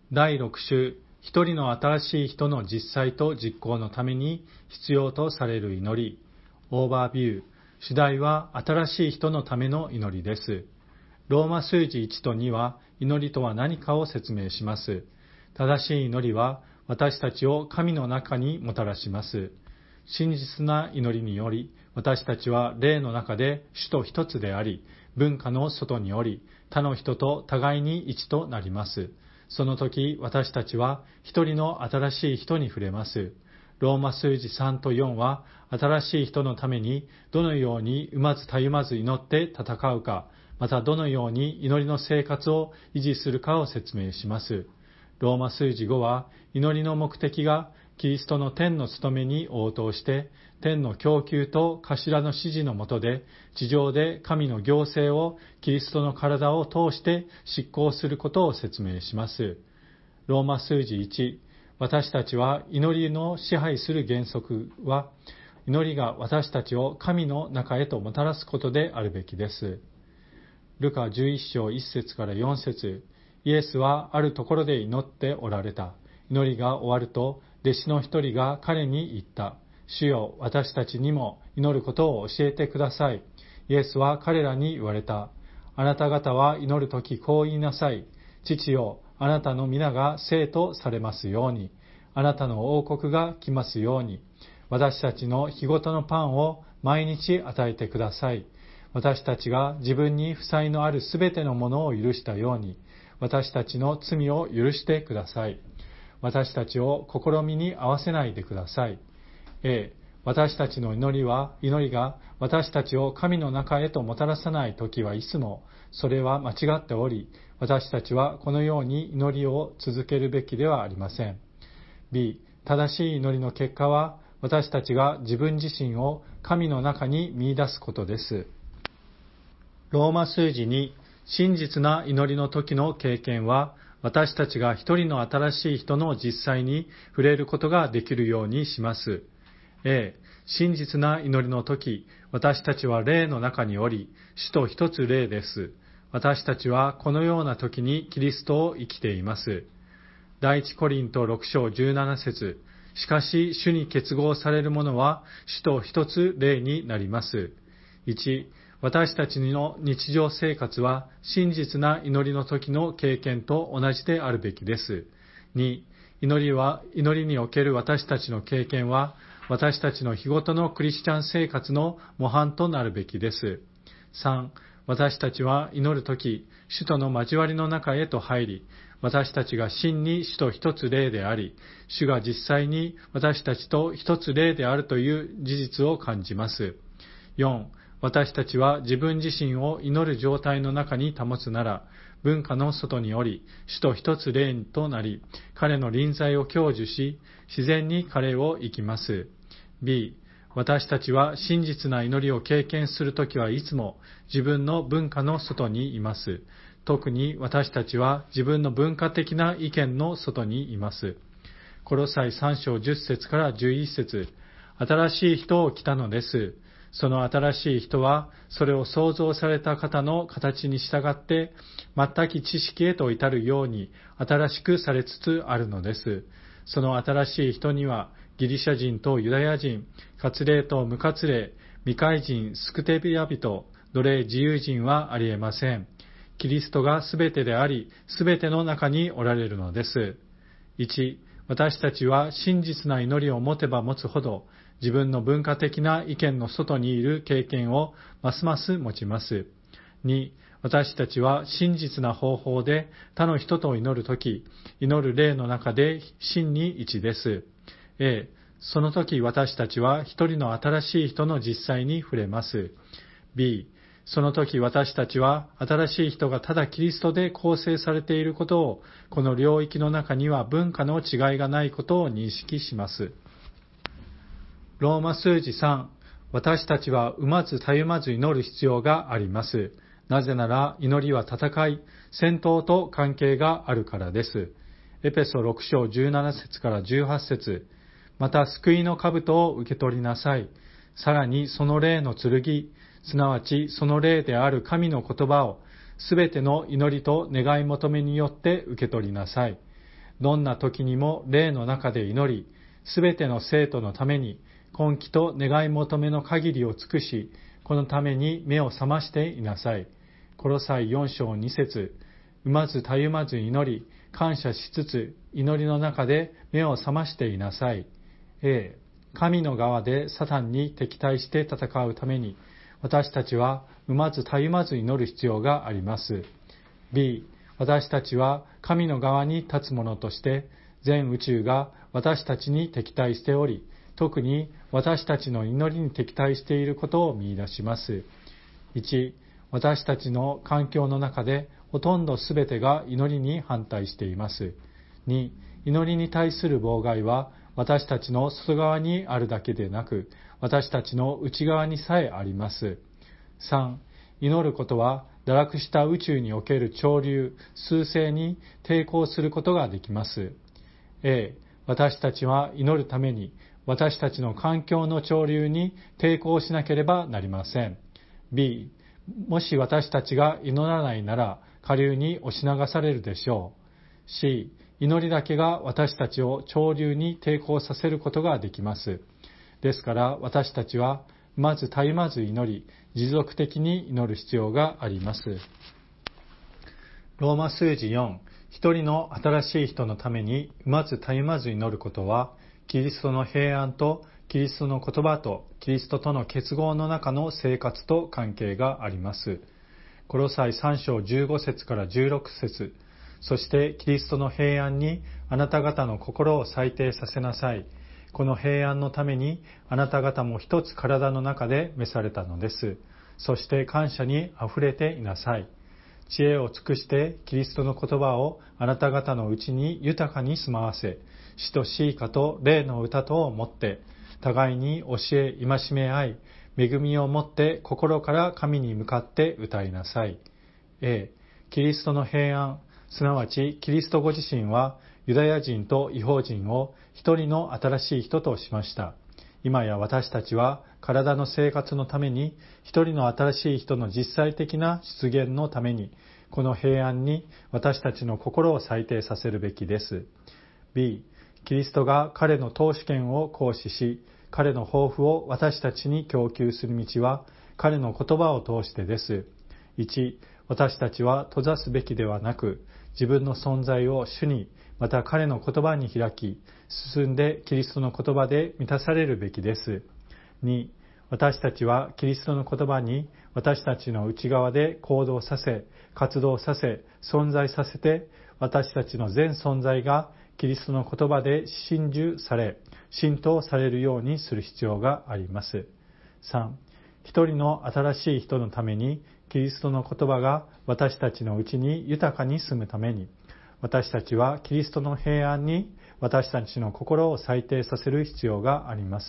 第6週、一人の新しい人の実際と実行のために必要とされる祈り。オーバービュー。主題は新しい人のための祈りです。ローマ数字1と2は祈りとは何かを説明します。正しい祈りは私たちを神の中にもたらします。真実な祈りにより、私たちは霊の中で主と一つであり、文化の外におり、他の人と互いに一となります。その時、私たちは一人の新しい人に触れます。ローマ数字3と4は、新しい人のためにどのように産まずたゆまず祈って戦うか、またどのように祈りの生活を維持するかを説明します。ローマ数字5は、祈りの目的がキリストの天の務めに応答して、天の供給と頭の指示の下で、地上で神の行政をキリストの体を通して執行することを説明します。ローマ数字1、私たちは祈りの支配する原則は、祈りが私たちを神の中へともたらすことであるべきです。ルカ11章1節から4節、イエスはあるところで祈っておられた。祈りが終わると、弟子の一人が彼に言った。主よ、私たちにも祈ることを教えてください。イエスは彼らに言われた。あなた方は祈るときこう言いなさい。父よ、あなたの皆が聖とされますように。あなたの王国が来ますように。私たちの日ごとのパンを毎日与えてください。私たちが自分に負債のあるすべてのものを許したように、私たちの罪を許してください。私たちを試みに合わせないでください。私たちの祈りが私たちを神の中へともたらさないときはいつもそれは間違っており、私たちはこのように祈りを続けるべきではありません。B、正しい祈りの結果は私たちが自分自身を神の中に見出すことです。ローマ数字に真実な祈りの時の経験は私たちが一人の新しい人の実際に触れることができるようにします。真実な祈りの時、私たちは霊の中におり、主と一つ霊です。私たちはこのような時にキリストを生きています。第一コリント6章17節、しかし主に結合される者は主と一つ霊になります。1、私たちの日常生活は真実な祈りの時の経験と同じであるべきです。2、祈りにおける私たちの経験は私たちの日ごとのクリスチャン生活の模範となるべきです。3、私たちは祈るとき、主との交わりの中へと入り、私たちが真に主と一つ霊であり、主が実際に私たちと一つ霊であるという事実を感じます。4、私たちは自分自身を祈る状態の中に保つなら、文化の外におり、主と一つ霊となり、彼の臨在を享受し、自然に彼を生きます。B、私たちは真実な祈りを経験するときはいつも自分の文化の外にいます。特に私たちは自分の文化的な意見の外にいます。コロサイ3章10節から11節、新しい人を着たのです。その新しい人は、それを創造された方の形に従って、全く知識へと至るように新しくされつつあるのです。その新しい人には、ギリシャ人とユダヤ人、割礼と無割礼、未開人、スクテビア人、奴隷自由人はありえません。キリストがすべてであり、すべての中におられるのです。1、私たちは真実な祈りを持てば持つほど、自分の文化的な意見の外にいる経験をますます持ちます。2、私たちは真実な方法で他の人と祈るとき、祈る霊の中で真に一致です。その時私たちは一人の新しい人の実際に触れます。B、その時私たちは新しい人がただキリストで構成されていることを、この領域の中には文化の違いがないことを認識します。ローマ数字3、私たちは産まずたゆまず祈る必要があります。なぜなら祈りは戦い、戦闘と関係があるからです。エペソ6章17節から18節、また救いの兜を受け取りなさい。さらにその霊の剣、すなわちその霊である神の言葉をすべての祈りと願い求めによって受け取りなさい。 どんな時にも霊の中で祈り、すべての生徒のために根気と願い求めの限りを尽くし、このために目を覚ましていなさい。コロサイ4章2節、産まずたゆまず祈り、感謝しつつ祈りの中で目を覚ましていなさい。神の側でサタンに敵対して戦うために、私たちは産まずたゆまず祈る必要があります。B、私たちは神の側に立つ者として、全宇宙が私たちに敵対しており、特に私たちの祈りに敵対していることを見出します。1、私たちの環境の中でほとんどすべてが祈りに反対しています。2、祈りに対する妨害は私たちの外側にあるだけでなく、私たちの内側にさえあります。3、祈ることは堕落した宇宙における潮流、趨勢に抵抗することができます。私たちは祈るために私たちの環境の潮流に抵抗しなければなりません。B、もし私たちが祈らないなら下流に押し流されるでしょう。C、祈りだけが私たちを潮流に抵抗させることができます。ですから私たちはまず絶えまず祈り、持続的に祈る必要があります。ローマ数字4、一人の新しい人のためにまず絶えまず祈ることは、キリストの平安とキリストの言葉とキリストとの結合の中の生活と関係があります。コロサイ3章15節から16節、そしてキリストの平安にあなた方の心を裁定させなさい。この平安のためにあなた方も一つ体の中で召されたのです。そして感謝にあふれていなさい。知恵を尽くしてキリストの言葉をあなた方のうちに豊かに住まわせ、詩と詩歌と霊の歌とをもって互いに教え戒め合い、恵みをもって心から神に向かって歌いなさい。キリストの平安、すなわちキリストご自身はユダヤ人と異邦人を一人の新しい人としました。今や私たちは体の生活のために一人の新しい人の実際的な出現のためにこの平安に私たちの心を裁定させるべきです。B、キリストが彼の統治権を行使し、彼の抱負を私たちに供給する道は彼の言葉を通してです。1、私たちは閉ざすべきではなく、自分の存在を主に、また彼の言葉に開き、進んでキリストの言葉で満たされるべきです。2、私たちはキリストの言葉に私たちの内側で行動させ、活動させ、存在させて、私たちの全存在がキリストの言葉で信受され、浸透されるようにする必要があります。3、一人の新しい人のために、キリストの言葉が私たちのうちに豊かに住むために、私たちはキリストの平安に私たちの心を裁定させる必要があります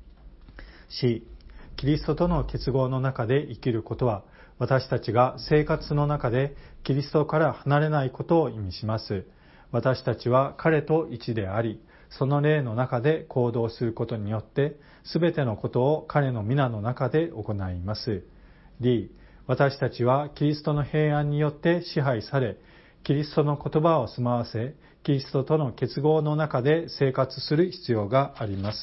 。4、キリストとの結合の中で生きることは、私たちが生活の中でキリストから離れないことを意味します。私たちは彼と一であり、その霊の中で行動することによって、すべてのことを彼の皆の中で行います。D、私たちはキリストの平安によって支配され、キリストの言葉を住まわせ、キリストとの結合の中で生活する必要があります。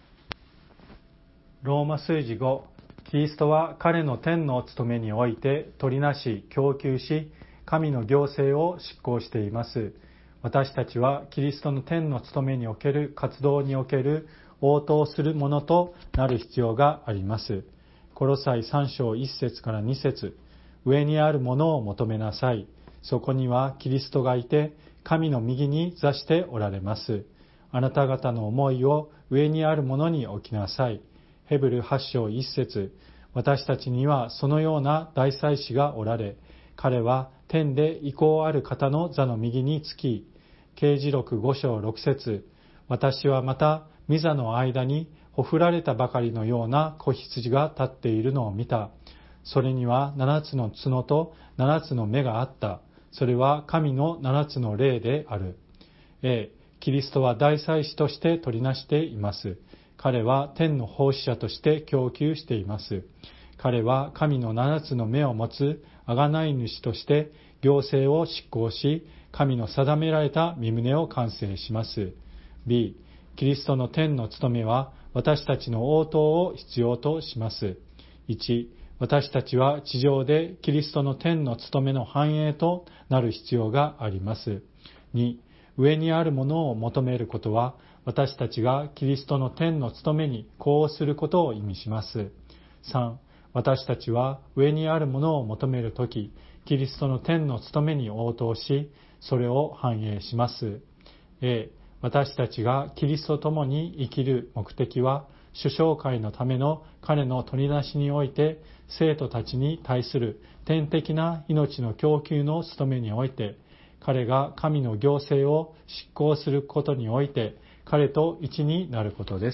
ローマ数字5、キリストは彼の天の務めにおいて取りなし、供給し、神の行政を執行しています。私たちはキリストの天の務めにおける活動における応答するものとなる必要があります。コロサイ3章1節から2節、上にあるものを求めなさい。そこにはキリストがいて、神の右に座しておられます。あなた方の思いを上にあるものに置きなさい。ヘブル8章1節、私たちにはそのような大祭司がおられ、彼は天で威光ある方の座の右につき、啓示録5章6節、私はまた御座の間にほふられたばかりのような子羊が立っているのを見た。それには7つの角と7つの目があった。それは神の7つの霊である。キリストは大祭司として取りなしています。彼は天の奉仕者として供給しています。彼は神の7つの目を持つ贖い主として行政を執行し、 神の定められた御旨を完成します。B、キリストの天の務めは私たちの応答を必要とします。1、私たちは地上でキリストの天の務めの繁栄となる必要があります。2、上にあるものを求めることは私たちがキリストの天の務めに呼応することを意味します。3、私たちは上にあるものを求めるとき、キリストの天の務めに応答し、それを反映します。A、私たちがキリストと共に生きる目的は、主召会のための彼の取りなしにおいて、生徒たちに対する天的な命の供給の務めにおいて、彼が神の行政を執行することにおいて、彼と一になることです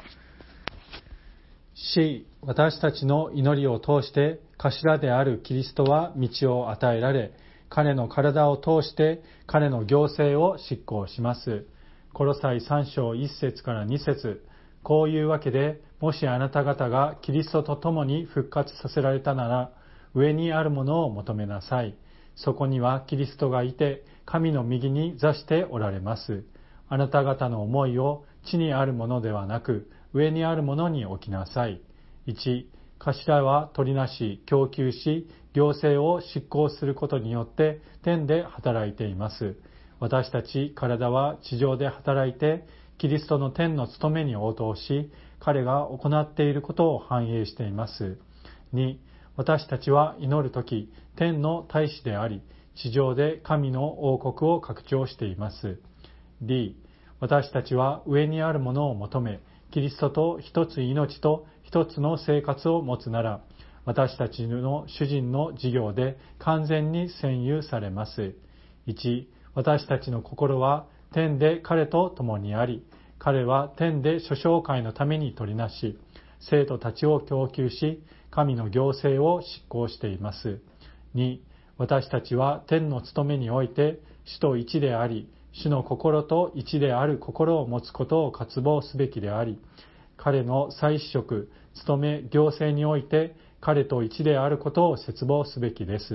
。C、私たちの祈りを通して頭であるキリストは道を与えられ、彼の体を通して彼の行政を執行します。コロサイ3章1節から2節、こういうわけで、もしあなた方がキリストと共に復活させられたなら、上にあるものを求めなさい。そこにはキリストがいて、神の右に座しておられます。あなた方の思いを地にあるものではなく、上にあるものに置きなさい。1、頭は取りなし、供給し、行政を執行することによって天で働いています。私たち体は地上で働いて、キリストの天の務めに応答し、彼が行っていることを反映しています。2、私たちは祈るとき、天の大使であり、地上で神の王国を拡張しています。D、私たちは上にあるものを求め、キリストと一つ命と一つの生活を持つなら、私たちの主人の事業で完全に占有されます。1、私たちの心は天で彼と共にあり、彼は天で諸召会のために取りなし、生徒たちを供給し、神の行政を執行しています。2、私たちは天の務めにおいて主と一であり、主の心と一である心を持つことを渇望すべきであり、彼の祭司職、務め、行政において彼と一であることを切望すべきです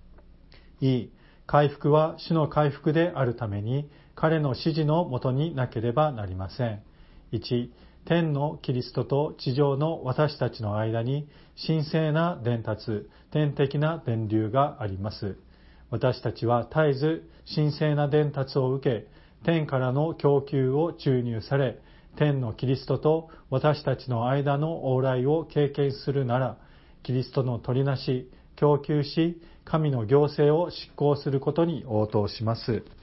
。E、回復は主の回復であるために、彼の指示のもとになければなりません。1、天のキリストと地上の私たちの間に神聖な伝達、天的な電流があります。私たちは絶えず神聖な伝達を受け、天からの供給を注入され、天のキリストと私たちの間の往来を経験するなら、キリストの取りなし、供給し、神の行政を執行することに応答します。